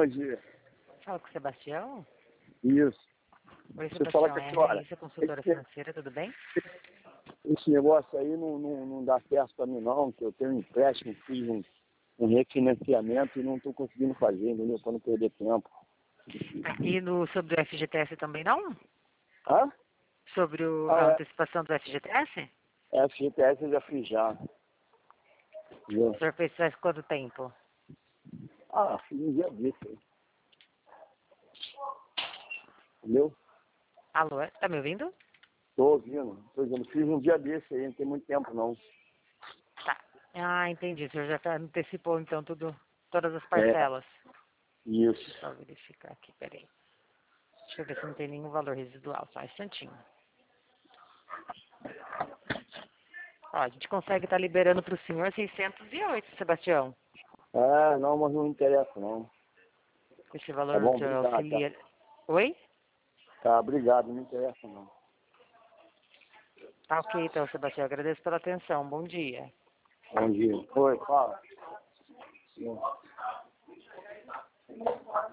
bom dia. Fala com o Sebastião. Isso. Oi, Você fala Sebastião, com a é a senhora. Raíssa, consultora financeira, tudo bem? Esse negócio aí não dá certo para mim não, que eu tenho um empréstimo, fiz um refinanciamento e não estou conseguindo fazer, entendeu? Para não perder tempo. E sobre o FGTS também não? Hã? Sobre a É. antecipação do FGTS? FGTS eu já fiz já. Entendeu? O senhor fez faz quanto tempo? Fiz um dia desse aí. Entendeu? Alô, tá me ouvindo? Tô ouvindo. Tô dizendo, fiz um dia desse aí, não tem muito tempo não. Tá. Ah, entendi. O senhor já antecipou então todas as É, parcelas. isso. Deixa eu só verificar aqui, peraí. Deixa eu ver se não tem nenhum valor residual, só um instantinho. Ó, a gente consegue estar liberando para o senhor 608, Sebastião. Não, mas não interessa não. Esse Tá valor no bom, seu obrigado. auxiliar. Oi? Tá, obrigado, não interessa não. Tá ok, então, Sebastião. Agradeço pela atenção. Bom dia. Bom dia. Oi, fala. Sim.